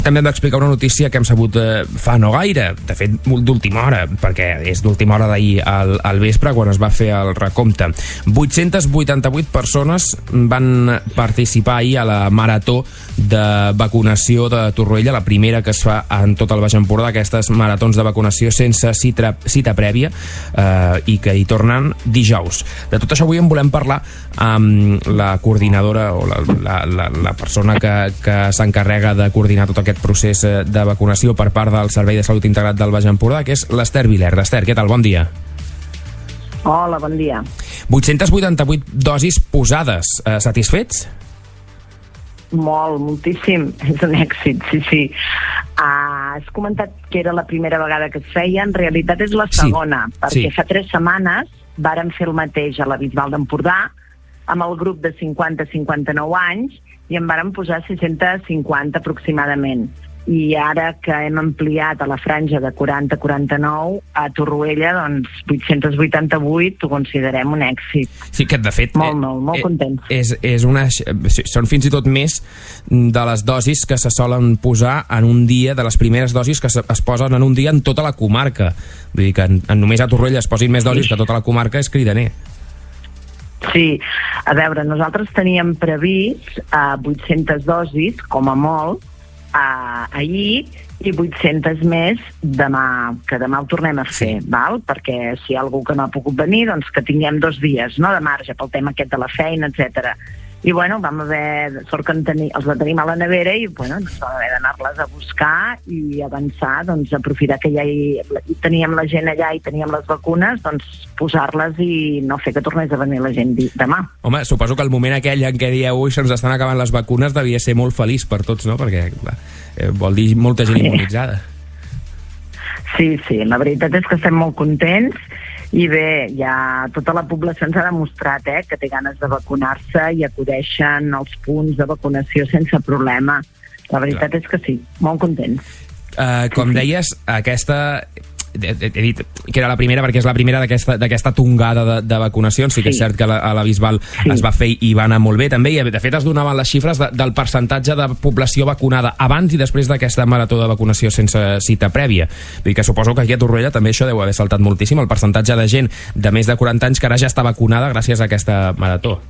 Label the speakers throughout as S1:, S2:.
S1: També hem d'explicar una notícia que hem sabut fa no gaire, de fet d'última hora, perquè és d'última hora d'ahir al vespre quan es va fer el recompte. 888 persones van participar ahir a la marató de vacunació de Torroella, la primera que es fa en tot el Baix Empordà, aquestes maratons de vacunació sense cita prèvia, i que hi tornen dijous. De tot això avui en volem parlar amb la coordinadora o la persona que s'encarrega de coordinar tot aquest procés de vacunació per part del Servei de Salut Integrat del Baix Empordà, que és l'Ester Viler. Esther, què tal? Bon dia.
S2: Hola, bon dia.
S1: 888 dosis posades. Satisfets?
S2: Moltíssim. És un èxit, sí. Has comentat que era la primera vegada que es feia. En realitat és la segona, perquè fa 3 setmanes vàrem fer el mateix a la Bisbal d'Empordà amb el grup de 50 a 59 anys i en vàrem posar 650 aproximadament. I ara que hem ampliat a la franja de 40 a 49, a Torroella, doncs 888 ho considerem un èxit.
S1: Sí, que de fet...
S2: Molt contents.
S1: Són fins i tot més de les dosis que se solen posar en un dia, de les primeres dosis que es posen en un dia en tota la comarca. Vull dir que només a Torroella es posin més dosis que a tota la comarca és cridaner.
S2: Sí, a veure, nosaltres teníem previst 800 dosis, com a molt, ahir, i 800 més demà, que demà ho tornem a fer, val? Perquè si hi ha algú que no ha pogut venir, doncs que tinguem 2 dies, no?, de marge pel tema aquest de la feina, etc. I bueno, vam haver, sort que els va tenim a la nevera i bueno, ens vam haver d'anar-les a buscar i avançar, doncs aprofitar que ja teníem la gent allà i teníem les vacunes, doncs posar-les i no fer que tornés a venir la gent demà.
S1: Home, suposo que el moment aquell en què dieu ui, se'ns estan acabant les vacunes devia ser molt feliç per tots, no? Perquè vol dir molta gent immunitzada.
S2: Sí, la veritat és que estem molt contents i bé, ja tota la població ens ha demostrat que té ganes de vacunar-se i acudeixen als punts de vacunació sense problema. La veritat és que sí, molt contents.
S1: Com deies, aquesta... He dit que era la primera perquè és la primera d'aquesta tongada de vacunacions. Sí que és cert que a la Bisbal es va fer i va anar molt bé també, i de fet es donaven les xifres del percentatge de població vacunada abans i després d'aquesta marató de vacunació sense cita prèvia. Vull dir que suposo que aquí a Torroella també això deu haver saltat moltíssim, el percentatge de gent de més de 40 anys que ara ja està vacunada gràcies a aquesta marató.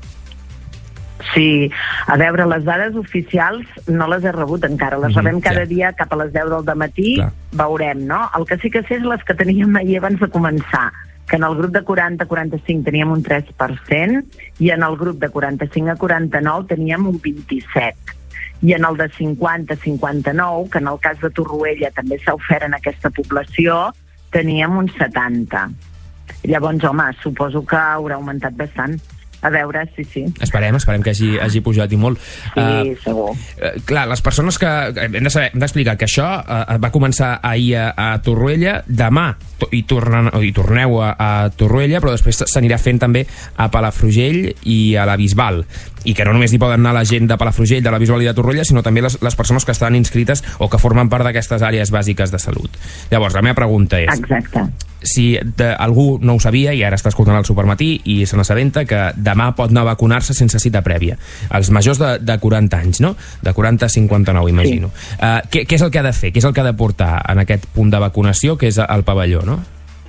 S2: Sí, a veure, les dades oficials no les he rebut encara, les rebem cada dia cap a les 10 del dematí, veurem, no? El que sí que sé és les que teníem ahir abans de començar, que en el grup de 40 a 45 teníem un 3% i en el grup de 45 a 49 teníem un 27%. I en el de 50 a 59, que en el cas de Torroella també s'ha ofert en aquesta població, teníem un 70%. Llavors, home, suposo que haurà augmentat bastant. A veure, sí.
S1: Esperem que hagi pujat i molt.
S2: Sí, segur.
S1: Clar, les persones que... Hem d'explicar que això va començar ahir a Torroella, demà hi torneu a Torroella, però després s'anirà fent també a Palafrugell i a la Bisbal. I que no només hi poden anar la gent de Palafrugell, de la Bisbal i de Torroella, sinó també les persones que estan inscrites o que formen part d'aquestes àrees bàsiques de salut. Llavors, la meva pregunta és...
S2: Exacte.
S1: Si algú no ho sabia i ara està escoltant el Supermatí i se n'assabenta que demà pot anar a vacunar-se sense cita prèvia, els majors de 40 anys, no? De 40 a 59, imagino. Què és el que ha de fer? Què és el que ha de portar en aquest punt de vacunació, que és el pavelló, no?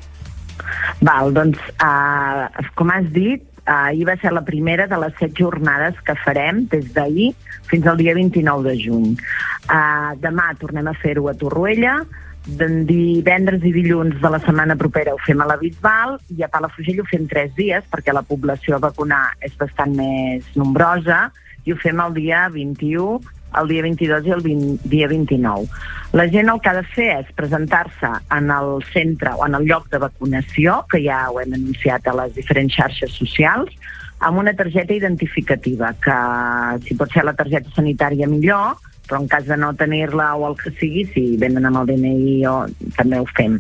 S2: Val, doncs, com has dit, ahir va ser la primera de les 7 jornades que farem des d'ahir fins al dia 29 de juny. Demà tornem a fer-ho a Torroella, divendres i dilluns de la setmana propera ho fem a la Bisbal i a Palafrugell ho fem 3 dies perquè la població a vacunar és bastant més nombrosa i ho fem el dia 21, el dia 22 i el dia 29. La gent el que ha de fer és presentar-se en el centre o en el lloc de vacunació, que ja ho hem anunciat a les diferents xarxes socials, amb una targeta identificativa, que si pot ser la targeta sanitària millor, però en cas de no tenir-la o el que sigui, si venen amb el DNI també ho fem.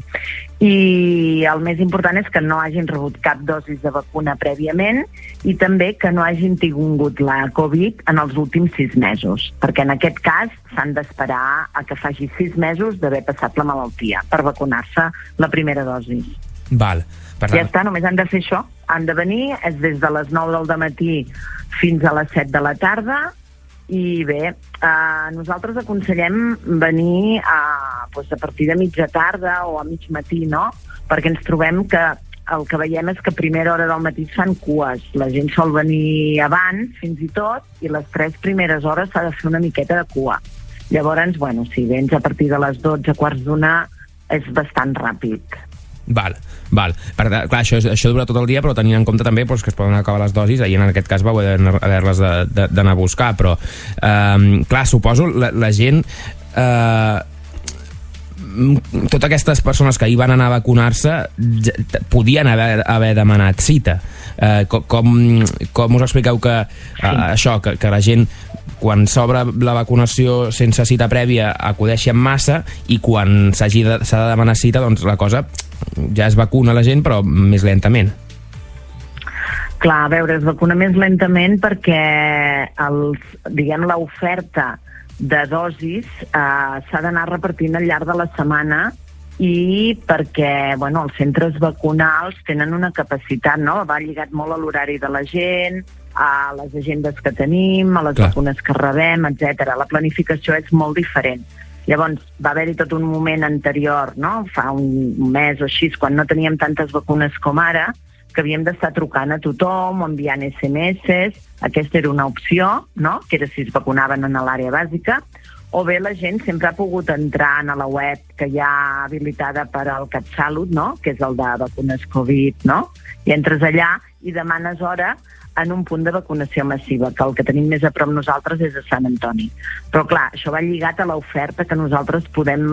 S2: I el més important és que no hagin rebut cap dosis de vacuna prèviament i també que no hagin tingut la Covid en els últims 6 mesos, perquè en aquest cas s'han d'esperar a que faci 6 mesos d'haver passat la malaltia per vacunar-se la primera dosi.
S1: Val.
S2: Ja està, només han de fer això. Han de venir, és des de les 9 del dematí fins a les 7 de la tarda, I bé, nosaltres aconsellem venir a partir de mitja tarda o a mig matí, no? Perquè ens trobem que el que veiem és que a primera hora del matí es fan cues. La gent sol venir abans, fins i tot, i les 3 primeres hores s'ha de fer una miqueta de cua. Llavors, bueno, si vens a partir de les 12, quarts d'una, és bastant ràpid.
S1: Val. Clar, això dura tot el dia, però tenint en compte també que es poden acabar les dosis, i en aquest cas va haver-les d'anar a buscar, però clar, suposo la gent, totes aquestes persones que hi van anar a vacunar-se podien haver demanat cita. Com us expliqueu que això, que la gent quan s'obre la vacunació sense cita prèvia acudeixi en massa, i quan s'ha de demanar cita, doncs la cosa ja es vacuna la gent, però més lentament?
S2: Clar, a veure, es vacuna més lentament perquè l'oferta de dosis s'ha d'anar repartint al llarg de la setmana, i perquè els centres vacunals tenen una capacitat, no? Va lligat molt a l'horari de la gent, a les agendes que tenim, a les vacunes que rebem, etc. La planificació és molt diferent. Llavors, va haver-hi tot un moment anterior, no? Fa un mes o així, quan no teníem tantes vacunes com ara, que havíem d'estar trucant a tothom o enviant SMS. Aquesta era una opció, no? Que era si es vacunaven en l'àrea bàsica. O bé la gent sempre ha pogut entrar a la web que hi ha habilitada per al CatSalut, no? Que és el de vacunes Covid, no? I entres allà i demanes hora en un punt de vacunació massiva, que el que tenim més a prop nosaltres és a Sant Antoni. Però clar, això va lligat a l'oferta que nosaltres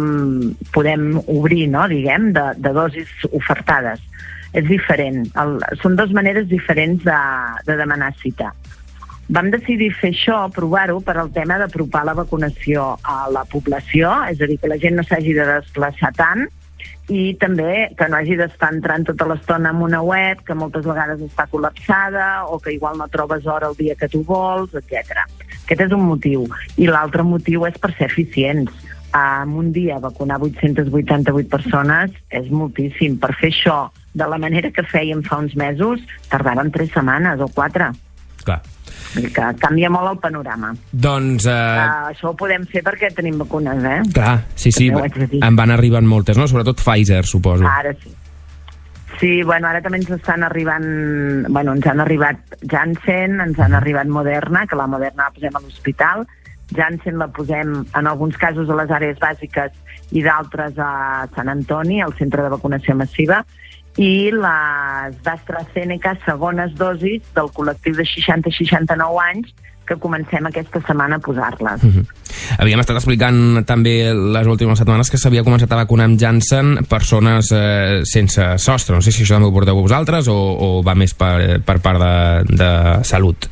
S2: podem obrir, no? Diguem, de dosis ofertades. És diferent. Són 2 maneres diferents de demanar cita. Vam decidir fer això, provar-ho, per al tema d'apropar la vacunació a la població, és a dir, que la gent no s'hagi de desplaçar tant, i també que no hagi d'estar entrant tota l'estona en una web que moltes vegades està col·lapsada, o que igual no trobes hora el dia que tu vols, etc. Aquest és un motiu. I l'altre motiu és per ser eficients. En un dia vacunar 888 persones és moltíssim. Per fer això de la manera que fèiem fa uns mesos tardaven 3 setmanes o 4.
S1: Clar.
S2: Que canvia molt el panorama.
S1: Doncs...
S2: això ho podem fer perquè tenim vacunes,
S1: Clar, sí, en van arribant moltes, no? Sobretot Pfizer, suposo.
S2: Ara sí. Sí, ara també ens estan arribant... ens han arribat Janssen, ens han arribat Moderna, que la Moderna la posem a l'hospital. Janssen la posem, en alguns casos, a les àrees bàsiques i d'altres a Sant Antoni, al centre de vacunació massiva, i les d'AstraZeneca, segones dosis del col·lectiu de 60-69 anys, que comencem aquesta setmana a posar-les.
S1: Havíem estat explicant també les últimes setmanes que s'havia començat a vacunar amb Janssen persones sense sostre. No sé si això també ho porteu vosaltres o va més per part de salut.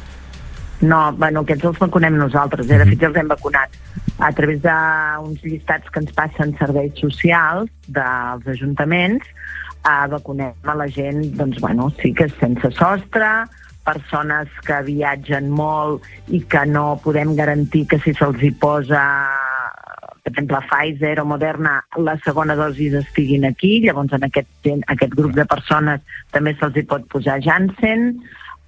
S2: No, aquests els vacunem nosaltres. De fet, ja els hem vacunat a través d'uns llistats que ens passen serveis socials dels ajuntaments. Vacunem a la gent, sí que és sense sostre, persones que viatgen molt i que no podem garantir que si se'ls hi posa, per exemple, Pfizer o Moderna, la segona dosi estiguin aquí. Llavors, en aquest grup de persones també se'ls hi pot posar Janssen.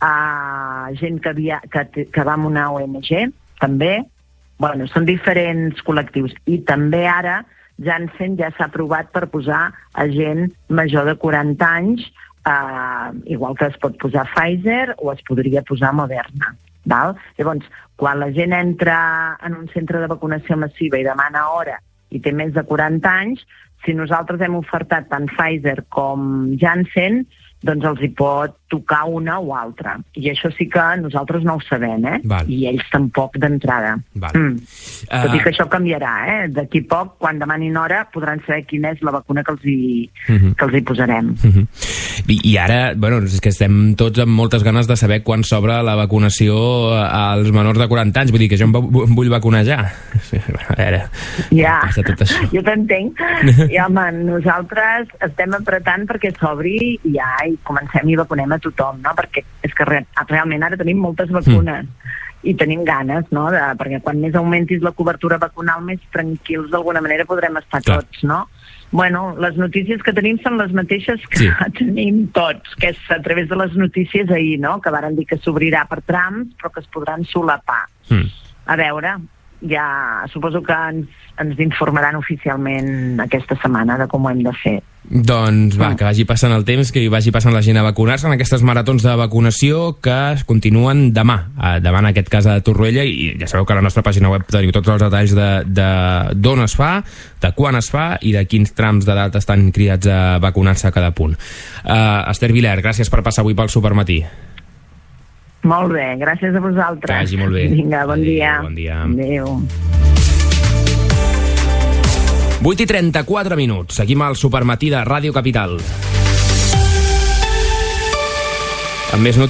S2: Gent que va amb una ONG, també. Són diferents col·lectius. I també ara Janssen ja s'ha aprovat per posar a gent major de 40 anys, igual que es pot posar Pfizer o es podria posar Moderna. Llavors, quan la gent entra en un centre de vacunació massiva i demana hora i té més de 40 anys, si nosaltres hem ofertat tant Pfizer com Janssen, doncs els hi pot tocar una o altra. I això sí que nosaltres no ho sabem, I ells tampoc d'entrada. Tot i que això canviarà, D'aquí poc, quan demanin hora, podran saber quina és la vacuna que els hi posarem.
S1: I ara, és que estem tots amb moltes ganes de saber quan s'obre la vacunació als menors de 40 anys. Vull dir que jo em vull vacunar ja. A veure, passa tot això.
S2: Jo t'entenc. I, home, nosaltres estem apretant perquè s'obri i ja i comencem i vacunem a tothom, no? Perquè és que realment ara tenim moltes vacunes i tenim ganes, no? Perquè quan més augmentis la cobertura vacunal, més tranquils d'alguna manera podrem estar tots, no? Bueno, les notícies que tenim són les mateixes que tenim tots, que és a través de les notícies ahir, no?, que varen dir que s'obrirà per trams, però que es podran solapar. A veure, ja suposo que ens informaran oficialment aquesta setmana de com ho hem de fer.
S1: Doncs va, que vagi passant el temps, que hi vagi passant la gent a vacunar-se en aquestes maratons de vacunació que continuen demà en aquest cas a Torroella, i ja sabeu que a la nostra pàgina web teniu tots els detalls de d'on es fa, de quan es fa i de quins trams d'edat estan cridats a vacunar-se a cada punt. Esther Viler, gràcies per passar avui pel Supermatí.
S2: Molt bé, gràcies a vosaltres.
S1: Que vagi molt bé.
S2: Vinga, bon dia.
S1: Bon dia.
S2: Adéu.
S1: 8:34 minuts. Seguim al Supermatí de Ràdio Capital. Amb més